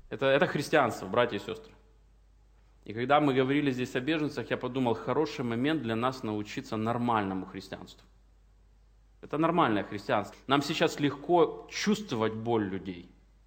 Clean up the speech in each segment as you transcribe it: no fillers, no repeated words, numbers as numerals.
Это христианство, братья и сестры. И когда мы говорили здесь о беженцах, я подумал, хороший момент для нас научиться нормальному христианству. Это нормальное христианство. Нам сейчас легко чувствовать боль людей.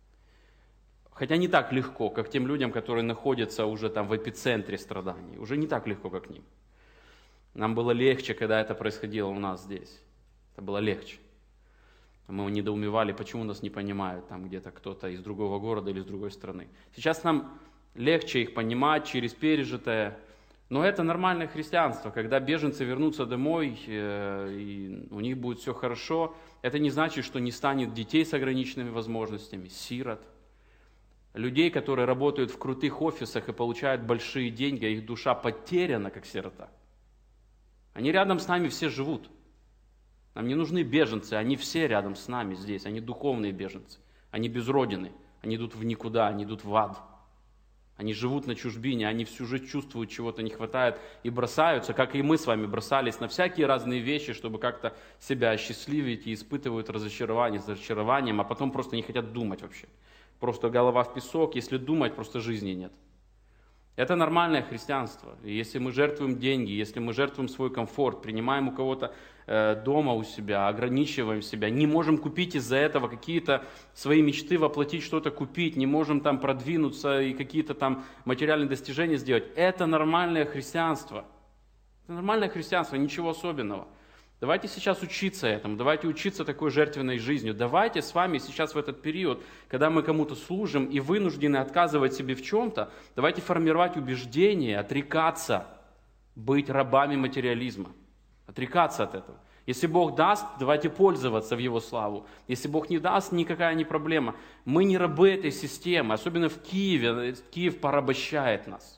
Хотя не так легко, как тем людям, которые находятся уже там в эпицентре страданий. Уже не так легко, как ним. Нам было легче, когда это происходило у нас здесь. Это было легче. Мы недоумевали, почему нас не понимают там где-то кто-то из другого города или из другой страны. Сейчас нам легче их понимать через пережитое. Но это нормальное христианство. Когда беженцы вернутся домой, и у них будет все хорошо, это не значит, что не станет детей с ограниченными возможностями, сирот. Людей, которые работают в крутых офисах и получают большие деньги, а их душа потеряна, как сирота. Они рядом с нами все живут. Нам не нужны беженцы, они все рядом с нами здесь. Они духовные беженцы. Они без родины. Они идут в никуда, они идут в ад. Они живут на чужбине, они всю жизнь чувствуют, чего-то не хватает и бросаются, как и мы с вами бросались на всякие разные вещи, чтобы как-то себя осчастливить, и испытывают разочарование с разочарованием, а потом просто не хотят думать вообще. Просто голова в песок, если думать, просто жизни нет. Это нормальное христианство. И если мы жертвуем деньги, если мы жертвуем свой комфорт, принимаем у кого-то дома у себя, ограничиваем себя, не можем купить из-за этого какие-то свои мечты воплотить, что-то купить, не можем там продвинуться и какие-то там материальные достижения сделать. Это нормальное христианство. Это нормальное христианство, ничего особенного. Давайте сейчас учиться этому, давайте учиться такой жертвенной жизнью. Давайте с вами сейчас в этот период, когда мы кому-то служим и вынуждены отказывать себе в чем-то, давайте формировать убеждение, отрекаться, быть рабами материализма. Отрекаться от этого. Если Бог даст, давайте пользоваться в Его славу. Если Бог не даст, никакая не проблема. Мы не рабы этой системы, особенно в Киеве. Киев порабощает нас.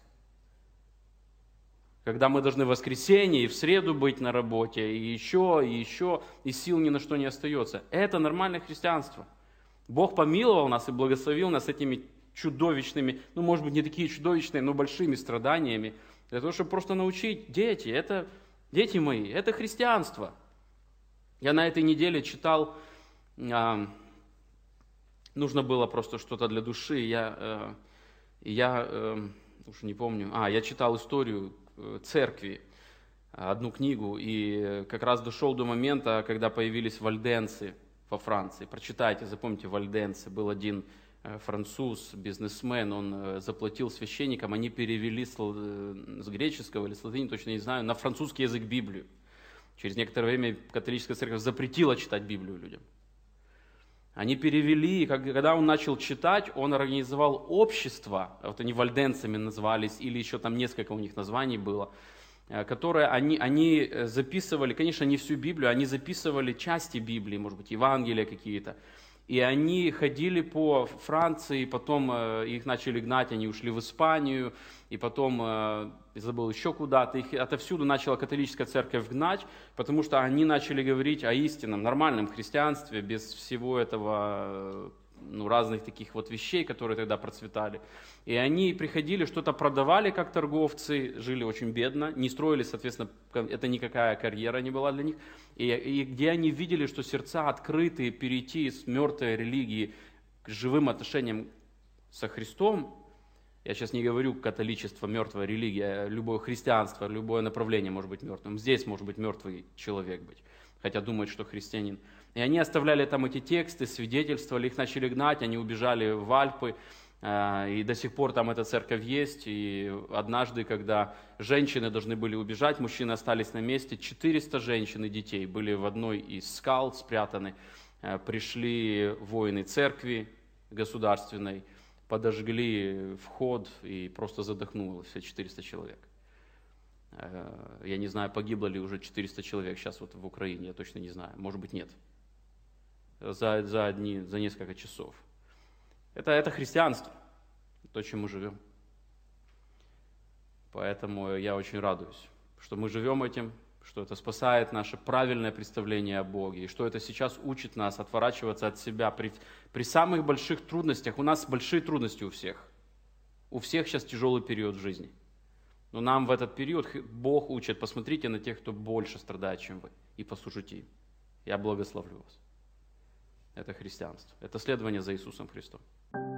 Когда мы должны в воскресенье и в среду быть на работе, и еще, и сил ни на что не остается. Это нормальное христианство. Бог помиловал нас и благословил нас этими чудовищными, может быть, не такие чудовищные, но большими страданиями, для того, чтобы просто научить дети мои, это христианство. Я на этой неделе читал, нужно было просто что-то для души, я уж не помню, я читал историю церкви, одну книгу, и как раз дошел до момента, когда появились вальденцы во Франции. Прочитайте, запомните, вальденцы. Был один француз, бизнесмен, он заплатил священникам, они перевели с греческого или с латыни, точно не знаю, на французский язык Библию. Через некоторое время католическая церковь запретила читать Библию людям. Они перевели, и когда он начал читать, он организовал общество, вот они вальденцами назывались, или еще там несколько у них названий было, которые они записывали, конечно, не всю Библию, они записывали части Библии, может быть, Евангелия какие-то. И они ходили по Франции, потом их начали гнать, они ушли в Испанию, и потом, забыл, еще куда-то. Их отовсюду начала католическая церковь гнать, потому что они начали говорить о истинном, нормальном христианстве, без всего этого, разных таких вот вещей, которые тогда процветали. И они приходили, что-то продавали как торговцы, жили очень бедно, не строили, соответственно, это никакая карьера не была для них. И где они видели, что сердца открыты перейти с мертвой религии к живым отношениям со Христом, я сейчас не говорю католичество, мертвая религия, любое христианство, любое направление может быть мертвым. Здесь может быть мертвый человек быть, хотя думает, что христианин. И они оставляли там эти тексты, свидетельствовали, их начали гнать, они убежали в Альпы, и до сих пор там эта церковь есть. И однажды, когда женщины должны были убежать, мужчины остались на месте, 400 женщин и детей были в одной из скал спрятаны. Пришли воины церкви государственной, подожгли вход и просто задохнулось все 400 человек. Я не знаю, погибло ли уже 400 человек сейчас вот в Украине, я точно не знаю, может быть нет. За несколько часов. Это христианство, то, чем мы живем. Поэтому я очень радуюсь, что мы живем этим, что это спасает наше правильное представление о Боге, и что это сейчас учит нас отворачиваться от себя при самых больших трудностях. У нас большие трудности у всех. У всех сейчас тяжелый период в жизни. Но нам в этот период Бог учит, посмотрите на тех, кто больше страдает, чем вы, и послушайте им. Я благословлю вас. Это христианство. Это следование за Иисусом Христом.